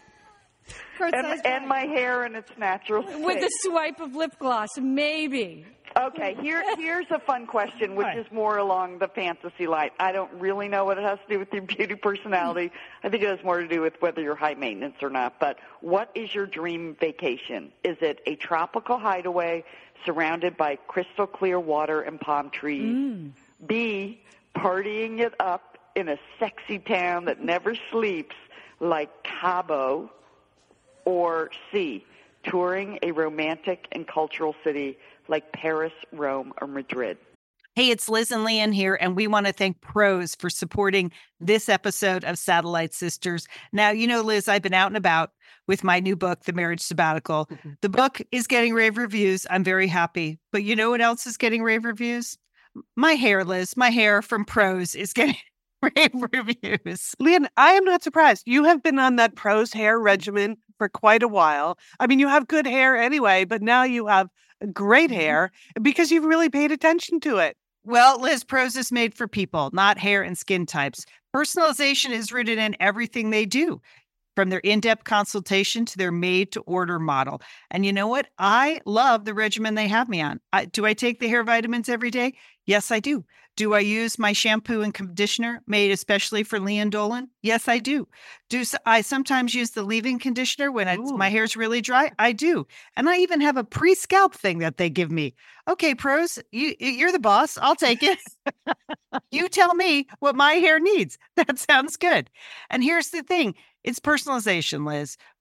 And my hair in its natural state. With a swipe of lip gloss, maybe. Okay, here's a fun question, which is more along the fantasy line. I don't really know what it has to do with your beauty personality. I think it has more to do with whether you're high maintenance or not. But what is your dream vacation? Is it a tropical hideaway surrounded by crystal clear water and palm trees? B, partying it up in a sexy town that never sleeps like Cabo? Or C, touring a romantic and cultural city like Paris, Rome, or Madrid? Hey, it's Liz and Leanne here, and we want to thank Prose for supporting this episode of Satellite Sisters. Now, Liz, I've been out and about with my new book, The Marriage Sabbatical. The book is getting rave reviews. I'm very happy. But you know what else is getting rave reviews? My hair, Liz. My hair from Prose is getting rave reviews. Leanne, I am not surprised. You have been on that Prose hair regimen for quite a while. You have good hair anyway, but now you have great hair because you've really paid attention to it. Well, Liz, Prose is made for people, not hair and skin types. Personalization is rooted in everything they do, from their in-depth consultation to their made-to-order model. And you know what? I love the regimen they have me on. Do I take the hair vitamins every day? Yes, I do. Do I use my shampoo and conditioner made especially for Leanne Dolan? Yes, I do. Do I sometimes use the leave-in conditioner when my hair's really dry? I do. And I even have a pre-scalp thing that they give me. Okay, Prose, you're the boss. I'll take it. You tell me what my hair needs. That sounds good. And here's the thing. It's personalization, Liz.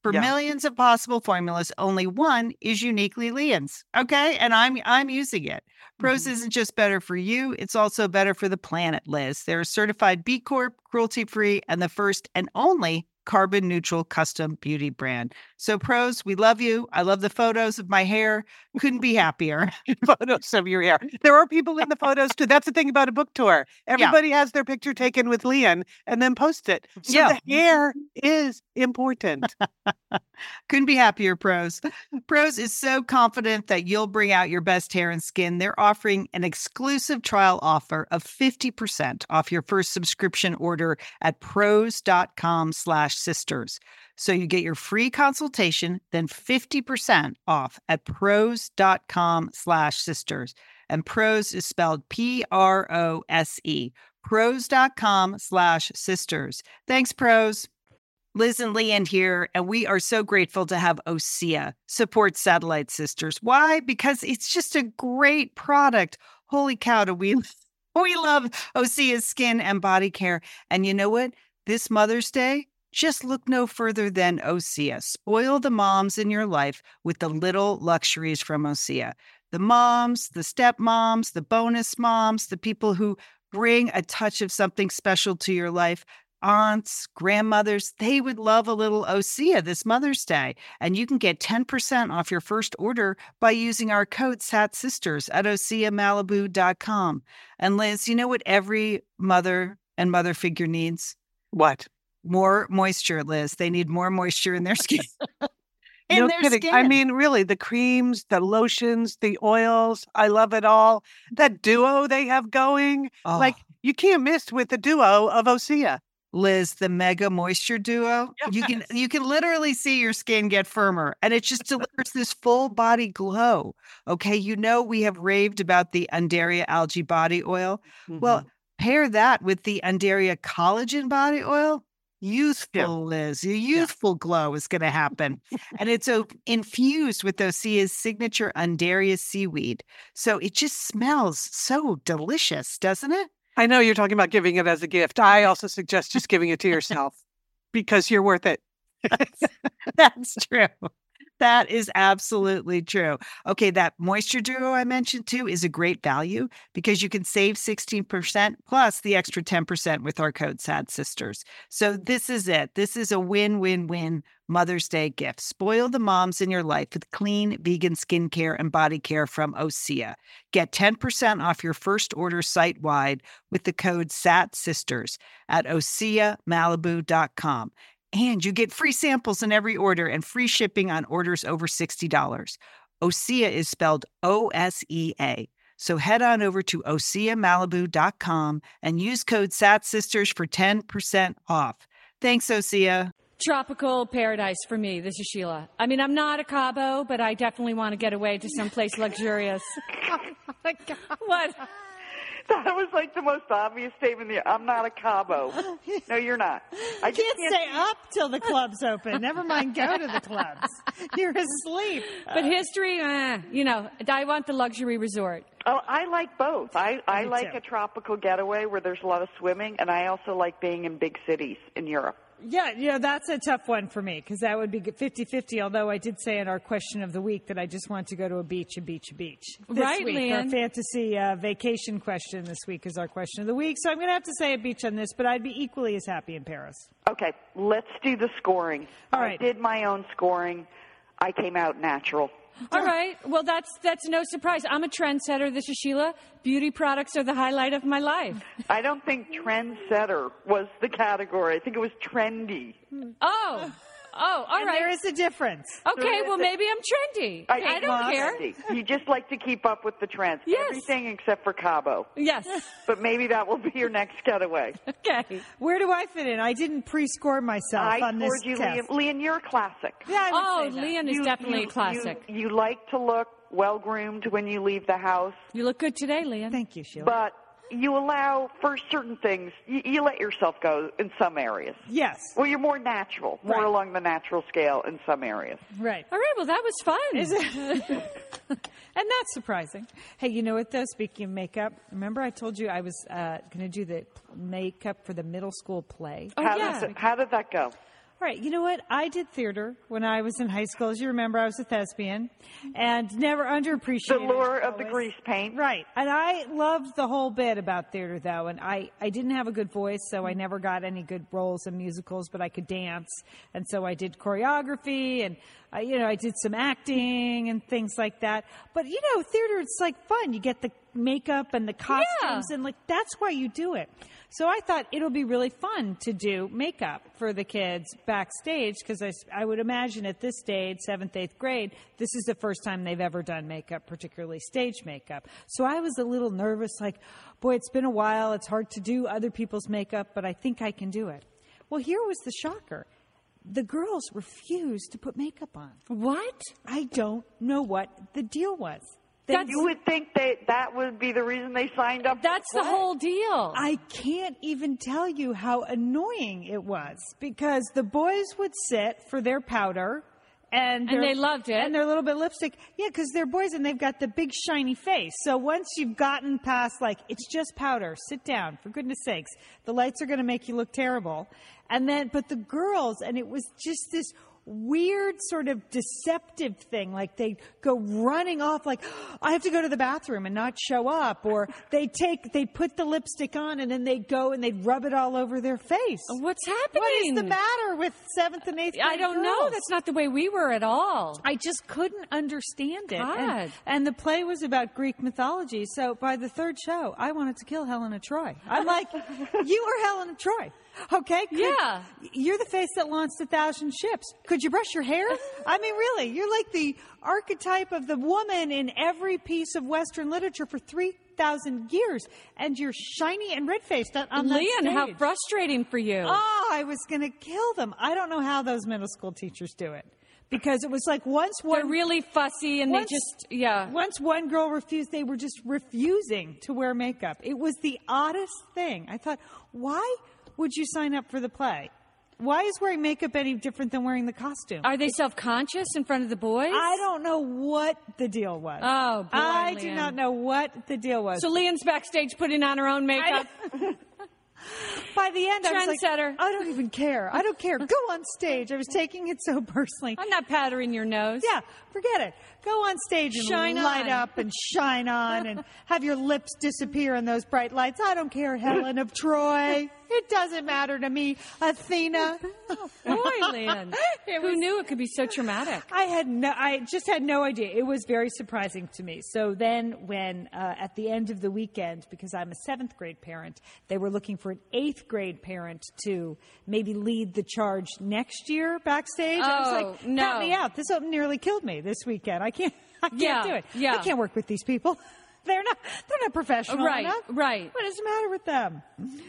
For millions of possible formulas, only one is uniquely Leon's. Okay? And I'm using it. Prose isn't just better for you, it's also better for the planet, Liz. They're a certified B Corp, cruelty-free, and the first and only carbon neutral custom beauty brand. So Prose, we love you. I love the photos of my hair. Couldn't be happier. Photos of your hair. There are people in the photos too. That's the thing about a book tour. Everybody has their picture taken with Leon and then posts it. So the hair is important. Couldn't be happier, Prose. Prose is so confident that you'll bring out your best hair and skin. They're offering an exclusive trial offer of 50% off your first subscription order at prose.com/sisters. So you get your free consultation, then 50% off at prose.com/sisters. And Prose is spelled Prose. Prose.com/sisters. Thanks, Prose. Liz and Leanne here, and we are so grateful to have OSEA support Satellite Sisters. Why? Because it's just a great product. Holy cow, do we love OSEA's skin and body care. And you know what? This Mother's Day, just look no further than OSEA. Spoil the moms in your life with the little luxuries from OSEA. The moms, the stepmoms, the bonus moms, the people who bring a touch of something special to your life. Aunts, grandmothers, they would love a little OSEA this Mother's Day. And you can get 10% off your first order by using our code SATSisters at OSEAMalibu.com. And Liz, you know what every mother and mother figure needs? What? More moisture, Liz. They need more moisture in their skin. No kidding. I mean, really, the creams, the lotions, the oils, I love it all. That duo they have going, like you can't miss with the duo of OSEA. Liz, the Mega Moisture Duo. Yes. You can literally see your skin get firmer, and it just delivers this full body glow. Okay, you know we have raved about the Undaria Algae Body Oil. Well, pair that with the Undaria Collagen Body Oil. Youthful, Liz. A youthful glow is going to happen. And it's infused with OSEA's signature Undaria seaweed. So it just smells so delicious, doesn't it? I know you're talking about giving it as a gift. I also suggest just giving it to yourself because you're worth it. That's true. That is absolutely true. Okay, that Moisture Duo I mentioned too is a great value because you can save 16% plus the extra 10% with our code SADSisters. So this is it. This is a win-win-win Mother's Day gift. Spoil the moms in your life with clean vegan skincare and body care from OSEA. Get 10% off your first order site-wide with the code SATSisters at OSEAMalibu.com. And you get free samples in every order and free shipping on orders over $60. OSEA is spelled OSEA. So head on over to OSEAMalibu.com and use code SATSisters for 10% off. Thanks, OSEA. Tropical paradise for me. This is Sheila. I mean, I'm not a Cabo, but I definitely want to get away to someplace luxurious. What? That was like the most obvious statement. I'm not a Cabo. No, you're not. I can't stay up till the club's open. Never mind go to the clubs. You're asleep. But history, you know, I want the luxury resort. Oh, I like both. I like a tropical getaway where there's a lot of swimming, and I also like being in big cities in Europe. Yeah, that's a tough one for me because that would be 50-50, although I did say in our question of the week that I just want to go to a beach. This right, week. Leanne. Our fantasy vacation question this week is our question of the week. So I'm going to have to say a beach on this, but I'd be equally as happy in Paris. Okay, let's do the scoring. All right. I did my own scoring. I came out natural. All right. Well, that's no surprise. I'm a trendsetter. This is Sheila. Beauty products are the highlight of my life. I don't think trendsetter was the category. I think it was trendy. Oh, all right. There is a difference. Okay, well, maybe I'm trendy. I don't care. Trendy. You just like to keep up with the trends. Yes. Everything except for Cabo. Yes. But maybe that will be your next getaway. Okay. Where do I fit in? I didn't pre-score myself on this scored you, test. Leanne, you're a classic. Yeah, I would say that. Leanne is definitely a classic. You like to look well-groomed when you leave the house. You look good today, Leanne. Thank you, Sheila. But you allow for certain things, you let yourself go in some areas. Yes. Well, you're more natural, more along the natural scale in some areas. Right. All right, well, that was fun. Is it? And that's surprising. Hey, you know what, though? Speaking of makeup, remember I told you I was going to do the makeup for the middle school play? Oh, How did that go? All right, you know what? I did theater when I was in high school. As you remember, I was a thespian and never underappreciated. The lure of the grease paint. Right. And I loved the whole bit about theater, though. And I didn't have a good voice, so I never got any good roles in musicals, but I could dance. And so I did choreography and, I did some acting and things like that. But, theater, it's like fun. You get the makeup and the costumes and that's why you do it. So I thought it'll be really fun to do makeup for the kids backstage because I would imagine at this stage, 7th, 8th grade, this is the first time they've ever done makeup, particularly stage makeup. So I was a little nervous, like, boy, it's been a while. It's hard to do other people's makeup, but I think I can do it. Well, here was the shocker. The girls refused to put makeup on. What? I don't know what the deal was. You would think that would be the reason they signed up. That's the whole deal. I can't even tell you how annoying it was because the boys would sit for their powder and they loved it. And their little bit of lipstick. Yeah, because they're boys and they've got the big shiny face. So once you've gotten past it's just powder, sit down, for goodness sakes. The lights are going to make you look terrible. But the girls, and it was just this weird sort of deceptive thing. Like they go running off like, I have to go to the bathroom and not show up. Or they put the lipstick on and then they go and they rub it all over their face. What's happening? What is the matter with 7th and 8th grade I don't know. girls? That's not the way we were at all. I just couldn't understand it. God. And the play was about Greek mythology. So by the third show, I wanted to kill Helena Troy. I'm like, you are Helena Troy. Okay? Yeah. You're the face that launched 1,000 ships. Could you brush your hair? I mean, really, you're like the archetype of the woman in every piece of Western literature for 3,000 years. And you're shiny and red-faced on that Lian, stage. how frustrating for you. Oh, I was going to kill them. I don't know how those middle school teachers do it. Because it was like they're really fussy and once one girl refused, they were just refusing to wear makeup. It was the oddest thing. I thought, why would you sign up for the play? Why is wearing makeup any different than wearing the costume? Are they self-conscious in front of the boys? I don't know what the deal was. Oh, boy, I Lian. do not know what the deal was. So Lian's backstage putting on her own makeup. By the end, I was like, Trendsetter. I don't even care. I don't care. Go on stage. I was taking it so personally. I'm not powdering your nose. Yeah, forget it. Go on stage and Shine light on. up and shine on and have your lips disappear in those bright lights. I don't care, Helen of Troy. It doesn't matter to me, Athena. Boy, Lian. Who knew it could be so traumatic? I just had no idea. It was very surprising to me. So then when, at the end of the weekend, because I'm a 7th grade parent, they were looking for an 8th grade parent to maybe lead the charge next year backstage. I was like, no. help me out. This nearly killed me this weekend. I can't do it. Yeah. I can't work with these people. They're not professional enough. Right. What is the matter with them?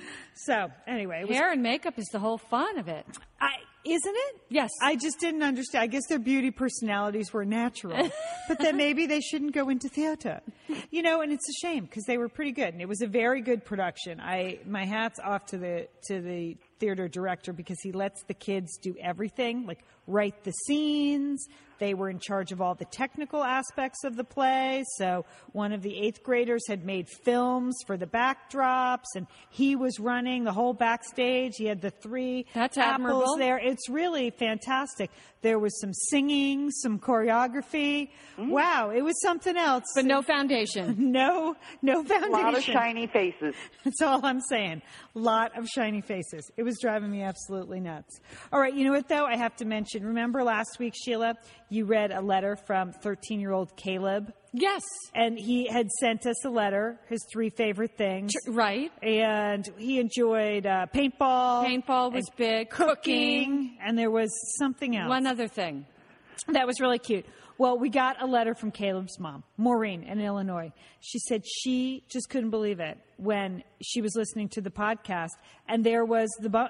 So anyway, Hair and makeup is the whole fun of it. Isn't it? Yes. I just didn't understand. I guess their beauty personalities were natural, but then maybe they shouldn't go into theater. And it's a shame because they were pretty good, and it was a very good production. My hat's off to the theater director because he lets the kids do everything, like write the scenes. They were in charge of all the technical aspects of the play. So one of the 8th graders had made films for the backdrops, and he was running the whole backstage. He had the 3 That's apples admirable. there. It's really fantastic. There was some singing, some choreography. Wow, it was something else. But no foundation. No foundation. A lot of shiny faces. That's all I'm saying. Lot of shiny faces. It was driving me absolutely nuts. All right, you know what, though? I have to mention, remember last week, Sheila, you read a letter from 13-year-old Caleb? Yes. And he had sent us a letter, his 3 favorite things. Right. And he enjoyed paintball. Paintball was big. Cooking. And there was something else. One other thing. That was really cute. Well, we got a letter from Caleb's mom, Maureen, in Illinois. She said she just couldn't believe it when she was listening to the podcast, and there was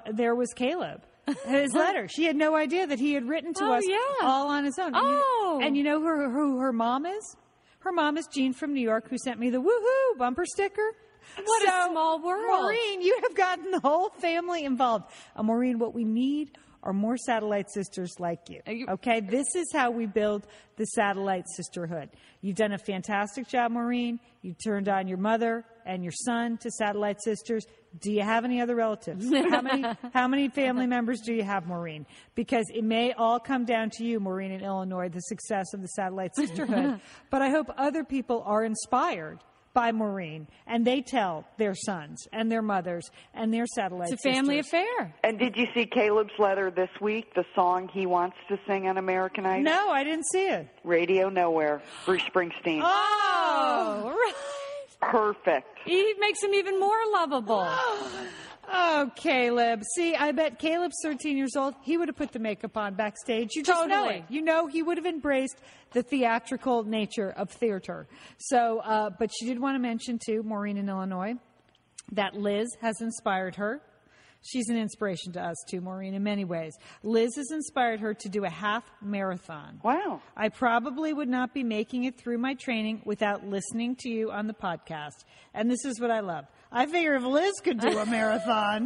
Caleb. His letter. She had no idea that he had written to us all on his own. And you know who her mom is? Her mom is Jean from New York, who sent me the woohoo bumper sticker. What a small world. Maureen, you have gotten the whole family involved. Maureen, what we need are more satellite sisters like you. Okay? This is how we build the satellite sisterhood. You've done a fantastic job, Maureen. You turned on your mother and your son to satellite sisters. Do you have any other relatives? How many family members do you have, Maureen? Because it may all come down to you, Maureen, in Illinois, the success of the satellite sisterhood. But I hope other people are inspired by Maureen, and they tell their sons and their mothers and their satellite sisters. It's a family affair. And did you see Caleb's letter this week, the song he wants to sing on American Idol? No, I didn't see it. Radio Nowhere, Bruce Springsteen. Oh, right. Perfect. He makes him even more lovable. Oh, Caleb. See, I bet Caleb's 13 years old. He would have put the makeup on backstage. You just know it. You know, he would have embraced the theatrical nature of theater. So, but she did want to mention, too, Maureen in Illinois, that Liz has inspired her. She's an inspiration to us, too, Maureen, in many ways. Liz has inspired her to do a half marathon. Wow. I probably would not be making it through my training without listening to you on the podcast. And this is what I love. I figure if Liz could do a marathon,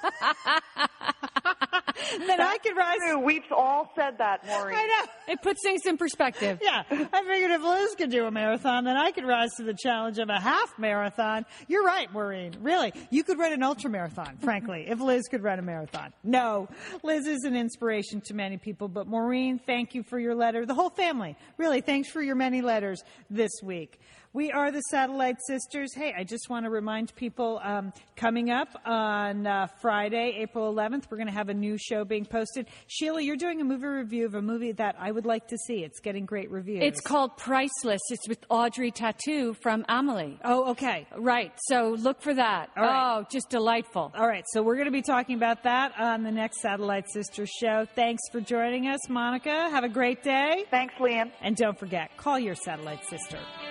then I could rise. True. We've all said that, Maureen. I know. It puts things in perspective. Yeah. I figured if Liz could do a marathon, then I could rise to the challenge of a half marathon. You're right, Maureen. Really. You could run an ultra marathon, frankly, if Liz could run a marathon. No. Liz is an inspiration to many people. But Maureen, thank you for your letter. The whole family. Really, thanks for your many letters this week. We are the Satellite Sisters. Hey, I just want to remind people, coming up on Friday, April 11th, we're going to have a new show being posted. Sheila, you're doing a movie review of a movie that I would like to see. It's getting great reviews. It's called Priceless. It's with Audrey Tautou from Amelie. Oh, okay. Right. So look for that. All right. Oh, just delightful. All right. So we're going to be talking about that on the next Satellite Sisters show. Thanks for joining us, Monica. Have a great day. Thanks, Liam. And don't forget, call your satellite sister.